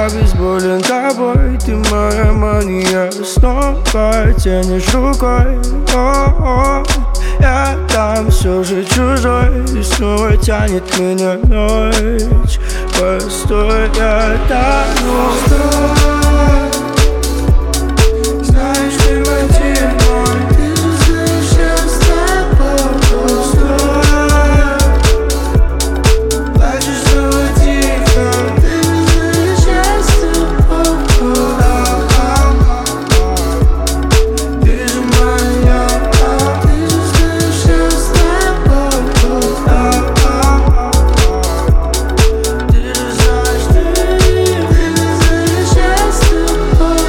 Я безболен тобой, ты моя мания. Снова тянешь рукой, я там все же чужой. И снова тянет меня ночь. Постой, я тону. Знаешь, ты мотив мой. Ты же знаешь, я с тобой. Постой, плачешь снова тихо. Ты же знаешь, я с тобой. Ты же моя. Ты же знаешь, я с тобой. Ты же знаешь, я с тобой.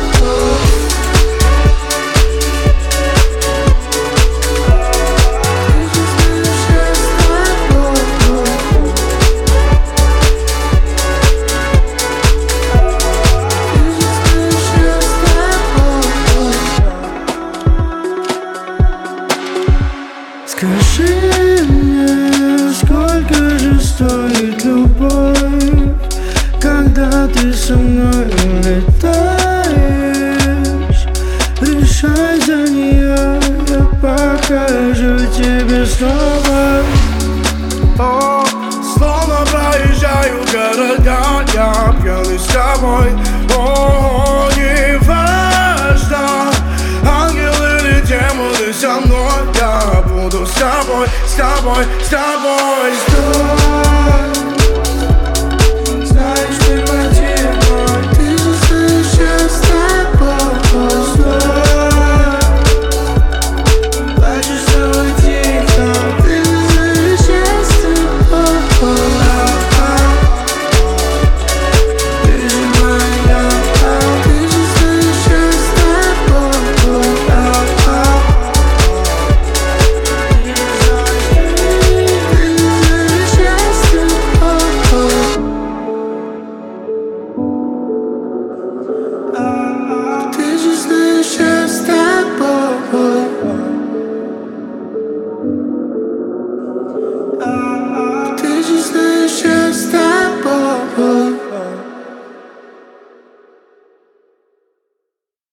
Скажи мне, сколько же стоит любовь, когда ты со мной улетаешь? Решай за нее, я покажу тебе снова. Словно проезжаю города, я пьяный с тобой. Не важно, ангел или демоны со мной. Я буду с тобой, с тобой, с тобой.